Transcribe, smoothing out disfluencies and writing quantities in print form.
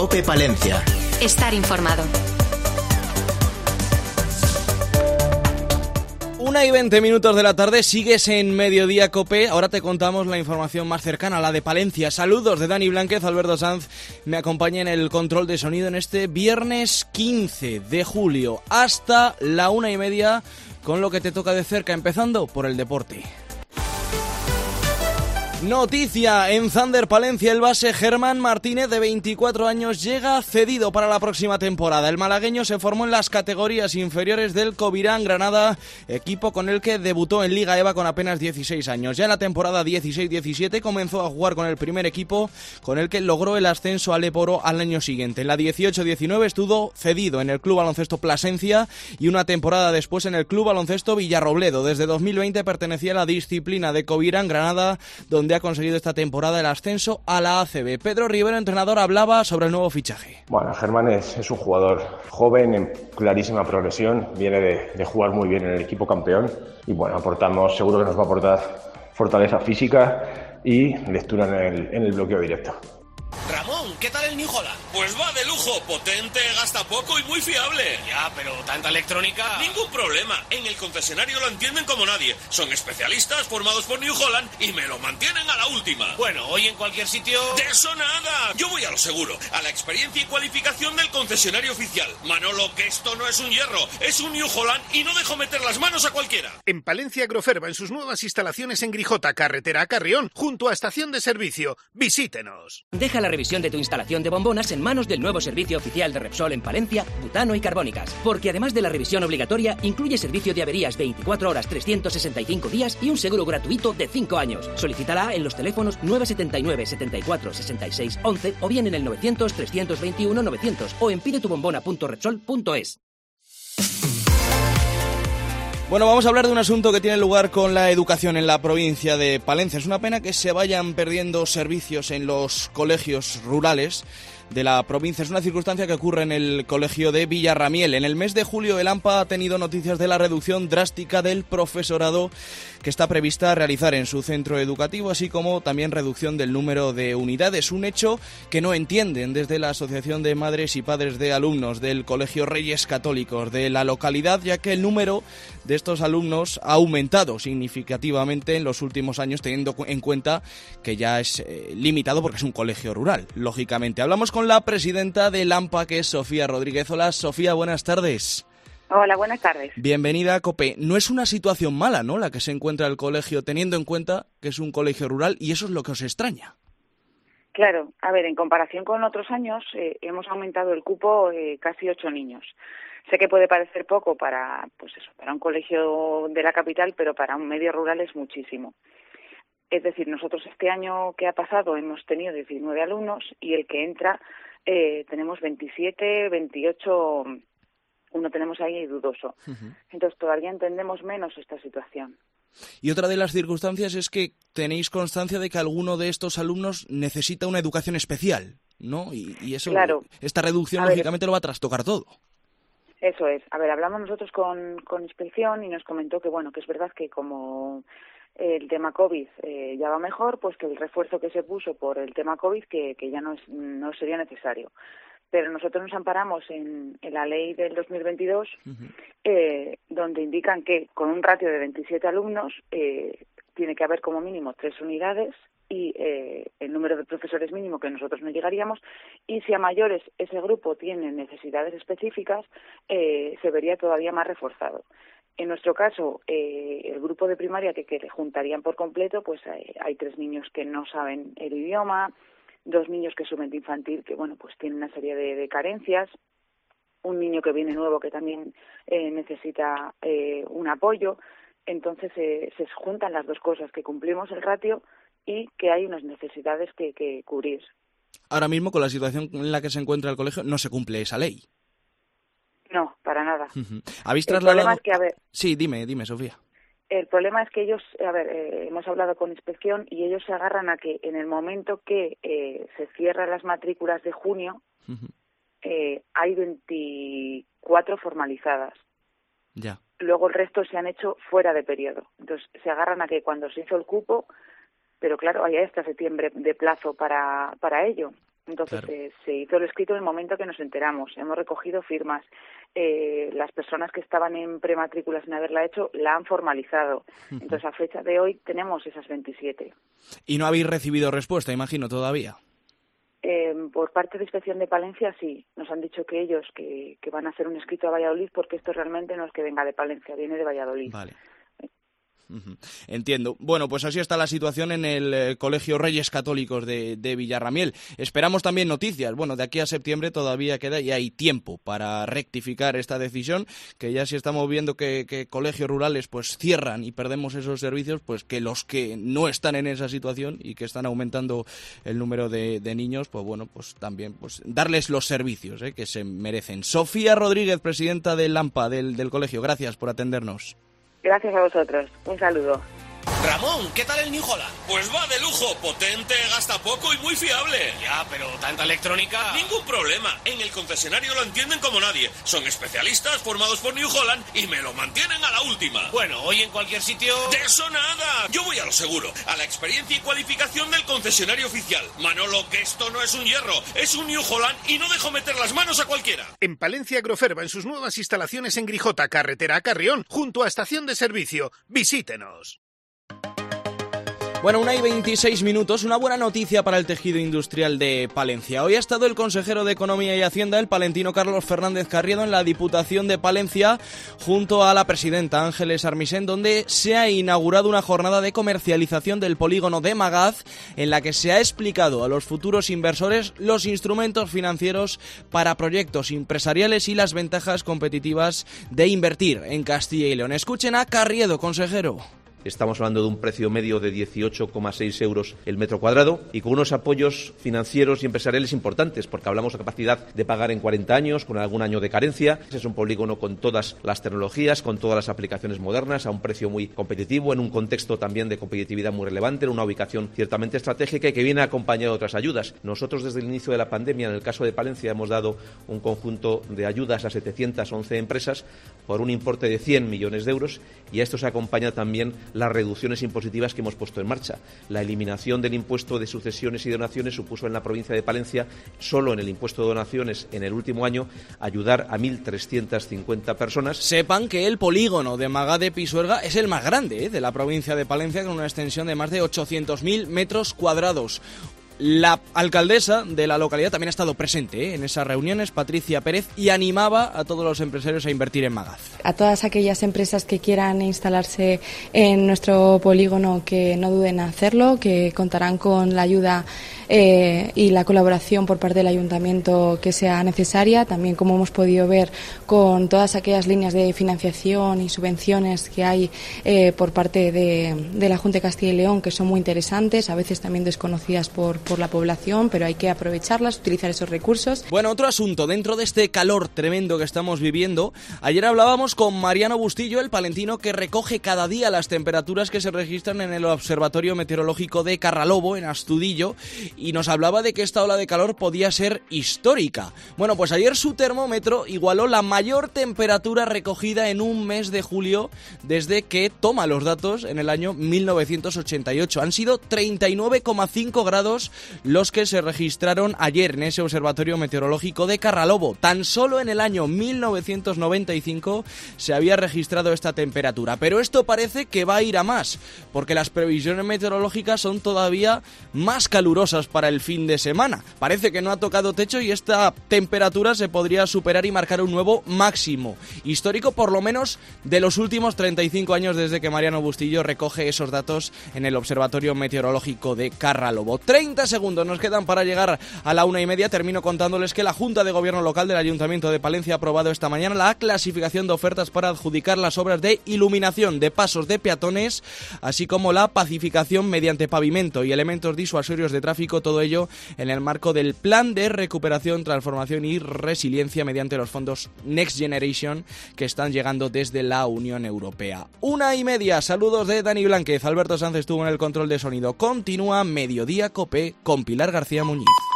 COPE Palencia. Estar informado. 1:20 de la tarde, sigues en Mediodía COPE. Ahora te contamos la información más cercana, la de Palencia. Saludos de Dani Blánquez, Alberto Sanz me acompaña en el control de sonido en este viernes 15 de julio hasta la 1:30 con lo que te toca de cerca, empezando por el deporte. Noticia en Zander Palencia, el base Germán Martínez, de 24 años, llega cedido para la próxima temporada. El malagueño se formó en las categorías inferiores del Covirán Granada, equipo con el que debutó en Liga EVA con apenas 16 años. Ya en la temporada 16-17 comenzó a jugar con el primer equipo, con el que logró el ascenso al Leporo al año siguiente. En la 18-19 estuvo cedido en el Club Baloncesto Plasencia y una temporada después en el Club Baloncesto Villarrobledo. Desde 2020 pertenecía a la disciplina de Covirán Granada, donde ha conseguido esta temporada el ascenso a la ACB. Pedro Rivero, entrenador, hablaba sobre el nuevo fichaje. Bueno, Germán es un jugador joven, en clarísima progresión, viene de jugar muy bien en el equipo campeón y bueno, seguro que nos va a aportar fortaleza física y lectura en el bloqueo directo. Ramón, ¿qué tal el New Holland? Pues va de lujo, potente, gasta poco y muy fiable. Ya, pero tanta electrónica... Ningún problema, en el concesionario lo entienden como nadie. Son especialistas formados por New Holland y me lo mantienen a la última. Bueno, hoy en cualquier sitio... ¡De eso nada! Yo voy a lo seguro, a la experiencia y cualificación del concesionario oficial. Manolo, que esto no es un hierro, es un New Holland y no dejo meter las manos a cualquiera. En Palencia, Agroferva, en sus nuevas instalaciones en Grijota, carretera a Carrión, junto a estación de servicio. Visítenos. Deja la revisión de tu instalación de bombonas en manos del nuevo servicio oficial de Repsol en Palencia, Butano y Carbónicas, porque además de la revisión obligatoria, incluye servicio de averías 24 horas 365 días y un seguro gratuito de 5 años. Solicítala en los teléfonos 979 74 66 11 o bien en el 900 321 900 o en pidetubombona.repsol.es. Bueno, vamos a hablar de un asunto que tiene lugar con la educación en la provincia de Palencia. Es una pena que se vayan perdiendo servicios en los colegios rurales de la provincia. Es una circunstancia que ocurre en el colegio de Villarramiel. En el mes de julio el AMPA ha tenido noticias de la reducción drástica del profesorado que está prevista realizar en su centro educativo, así como también reducción del número de unidades. Un hecho que no entienden desde la Asociación de Madres y Padres de Alumnos del Colegio Reyes Católicos de la localidad, ya que el número de estos alumnos ha aumentado significativamente en los últimos años, teniendo en cuenta que ya es limitado porque es un colegio rural, lógicamente. Hablamos con la presidenta del AMPA, que es Sofía Rodríguez. Hola, Sofía, buenas tardes. Hola, buenas tardes. Bienvenida a COPE. No es una situación mala, ¿no?, la que se encuentra el colegio, teniendo en cuenta que es un colegio rural, y eso es lo que os extraña. Claro, a ver, en comparación con otros años, hemos aumentado el cupo casi 8 niños. Sé que puede parecer poco para un colegio de la capital, pero para un medio rural es muchísimo. Es decir, nosotros este año que ha pasado hemos tenido 19 alumnos y el que entra tenemos 27, 28, uno tenemos ahí dudoso. Entonces todavía entendemos menos esta situación. Y otra de las circunstancias es que tenéis constancia de que alguno de estos alumnos necesita una educación especial, ¿no? Y eso, claro, esta reducción lógicamente lo va a trastocar todo. Eso es. A ver, hablamos nosotros con inspección y nos comentó que bueno, que es verdad que como el tema COVID ya va mejor, pues que el refuerzo que se puso por el tema COVID que ya no sería necesario. Pero nosotros nos amparamos en la ley del 2022, donde indican que con un ratio de 27 alumnos tiene que haber como mínimo 3 unidades y el número de profesores mínimo que nosotros no llegaríamos, y si a mayores ese grupo tiene necesidades específicas, se vería todavía más reforzado. En nuestro caso, el grupo de primaria que juntarían por completo, pues hay 3 niños que no saben el idioma, 2 niños que suben de infantil que bueno, pues tienen una serie de carencias, un niño que viene nuevo que también necesita un apoyo. Entonces se juntan las dos cosas, que cumplimos el ratio y que hay unas necesidades que cubrir. Ahora mismo, con la situación en la que se encuentra el colegio, no se cumple esa ley. No, para nada. ¿Habéis trasladado? El problema es que, a ver, sí, dime, Sofía. El problema es que ellos, hemos hablado con inspección y ellos se agarran a que en el momento que se cierran las matrículas de junio, hay 24 formalizadas. Ya. Luego el resto se han hecho fuera de periodo. Entonces se agarran a que cuando se hizo el cupo, pero claro, hay hasta septiembre de plazo para ello. Entonces se hizo el escrito en el momento que nos enteramos. Hemos recogido firmas. Las personas que estaban en prematrícula sin haberla hecho la han formalizado. Entonces, a fecha de hoy tenemos esas 27. ¿Y no habéis recibido respuesta, imagino, todavía? Por parte de Inspección de Palencia, sí. Nos han dicho que ellos que van a hacer un escrito a Valladolid, porque esto realmente no es que venga de Palencia, viene de Valladolid. Vale. Entiendo. Bueno, pues así está la situación en el Colegio Reyes Católicos de Villarramiel. Esperamos también noticias. Bueno, de aquí a septiembre todavía queda y hay tiempo para rectificar esta decisión, que ya si estamos viendo que colegios rurales pues cierran y perdemos esos servicios, pues que los que no están en esa situación y que están aumentando el número de niños, pues bueno, pues también pues darles los servicios que se merecen. Sofía Rodríguez, presidenta del AMPA, del colegio, gracias por atendernos. Gracias a vosotros. Un saludo. Ramón, ¿qué tal el New Holland? Pues va de lujo, potente, gasta poco y muy fiable. Ya, pero tanta electrónica... Ningún problema, en el concesionario lo entienden como nadie. Son especialistas formados por New Holland y me lo mantienen a la última. Bueno, hoy en cualquier sitio... ¡De eso nada! Yo voy a lo seguro, a la experiencia y cualificación del concesionario oficial. Manolo, que esto no es un hierro, es un New Holland y no dejo meter las manos a cualquiera. En Palencia, Agroferva, en sus nuevas instalaciones en Grijota, carretera a Carrión, junto a estación de servicio. Visítenos. Bueno, 1:26, una buena noticia para el tejido industrial de Palencia. Hoy ha estado el consejero de Economía y Hacienda, el palentino Carlos Fernández Carriedo, en la Diputación de Palencia, junto a la presidenta Ángeles Armisen, donde se ha inaugurado una jornada de comercialización del polígono de Magaz, en la que se ha explicado a los futuros inversores los instrumentos financieros para proyectos empresariales y las ventajas competitivas de invertir en Castilla y León. Escuchen a Carriedo, consejero. Estamos hablando de un precio medio de 18,6 euros el metro cuadrado y con unos apoyos financieros y empresariales importantes, porque hablamos de capacidad de pagar en 40 años, con algún año de carencia. Es un polígono con todas las tecnologías, con todas las aplicaciones modernas, a un precio muy competitivo, en un contexto también de competitividad muy relevante, en una ubicación ciertamente estratégica y que viene acompañado de otras ayudas. Nosotros, desde el inicio de la pandemia, en el caso de Palencia, hemos dado un conjunto de ayudas a 711 empresas por un importe de 100 millones de euros y a esto se acompaña también las reducciones impositivas que hemos puesto en marcha. La eliminación del impuesto de sucesiones y donaciones supuso en la provincia de Palencia, solo en el impuesto de donaciones en el último año, ayudar a 1.350 personas. Sepan que el polígono de Magaz de Pisuerga es el más grande de la provincia de Palencia, con una extensión de más de 800.000 metros cuadrados. La alcaldesa de la localidad también ha estado presente en esas reuniones, Patricia Pérez, y animaba a todos los empresarios a invertir en Magaz. A todas aquellas empresas que quieran instalarse en nuestro polígono, que no duden en hacerlo, que contarán con la ayuda y la colaboración por parte del ayuntamiento que sea necesaria, también, como hemos podido ver, con todas aquellas líneas de financiación y subvenciones que hay por parte de la Junta de Castilla y León, que son muy interesantes, a veces también desconocidas por la población, pero hay que aprovecharlas, utilizar esos recursos. Bueno, otro asunto, dentro de este calor tremendo que estamos viviendo, ayer hablábamos con Mariano Bustillo, el palentino que recoge cada día las temperaturas que se registran en el Observatorio Meteorológico de Carralobo, en Astudillo, y nos hablaba de que esta ola de calor podía ser histórica. Bueno, pues ayer su termómetro igualó la mayor temperatura recogida en un mes de julio desde que toma los datos en el año 1988. Han sido 39,5 grados los que se registraron ayer en ese Observatorio Meteorológico de Carralobo. Tan solo en el año 1995 se había registrado esta temperatura, pero esto parece que va a ir a más, porque las previsiones meteorológicas son todavía más calurosas para el fin de semana. Parece que no ha tocado techo y esta temperatura se podría superar y marcar un nuevo máximo histórico, por lo menos de los últimos 35 años desde que Mariano Bustillo recoge esos datos en el Observatorio Meteorológico de Carralobo. 30 segundos nos quedan para llegar a la 1:30. Termino contándoles que la Junta de Gobierno Local del Ayuntamiento de Palencia ha aprobado esta mañana la clasificación de ofertas para adjudicar las obras de iluminación de pasos de peatones, así como la pacificación mediante pavimento y elementos disuasorios de tráfico, todo ello en el marco del Plan de Recuperación, Transformación y Resiliencia mediante los fondos Next Generation que están llegando desde la Unión Europea. 1:30, saludos de Dani Blánquez. Alberto Sánchez estuvo en el control de sonido. Continúa Mediodía Cope con Pilar García Muñiz.